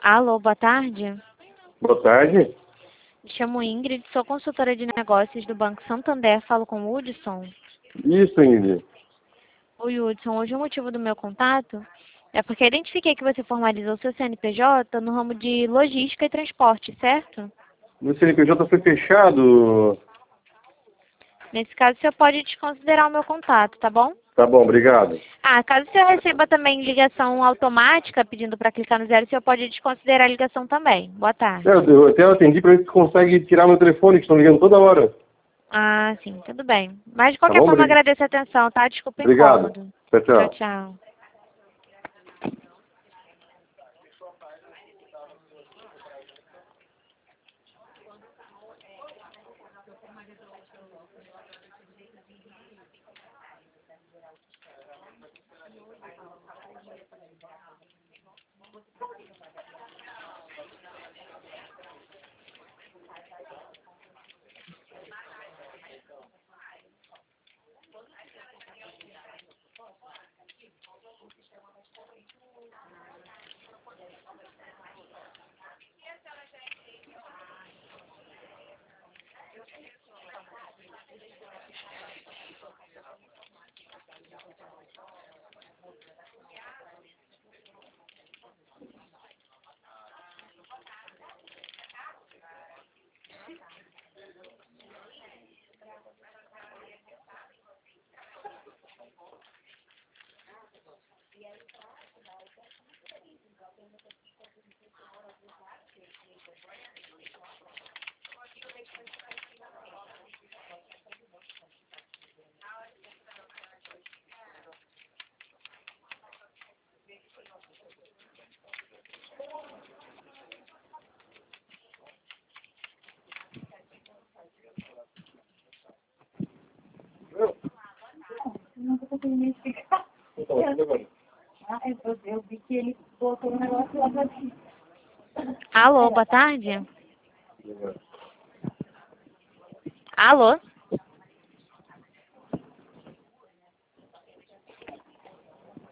Alô, boa tarde. Boa tarde. Me chamo Ingrid, sou consultora de negócios do Banco Santander. Falo com o Hudson. Isso, Ingrid. Oi, Hudson. Hoje o motivo do meu contato é porque identifiquei que você formalizou seu CNPJ no ramo de logística e transporte, certo? Meu CNPJ foi fechado. Nesse caso, você pode desconsiderar o meu contato, tá bom? Tá bom, obrigado. Caso você receba também ligação automática pedindo para clicar no zero, você pode desconsiderar a ligação também. Boa tarde. Eu até atendi pra ver se consegue tirar meu telefone, que estão ligando toda hora. Sim, tudo bem. Mas de Tá qualquer bom? forma, agradeço a atenção, tá? Desculpa o Obrigado. incômodo. Tchau, Tchau, tchau. tchau. Não tô conseguindo explicar. Eu vi que ele botou um negócio lá pra cima. Alô, boa tarde. Alô?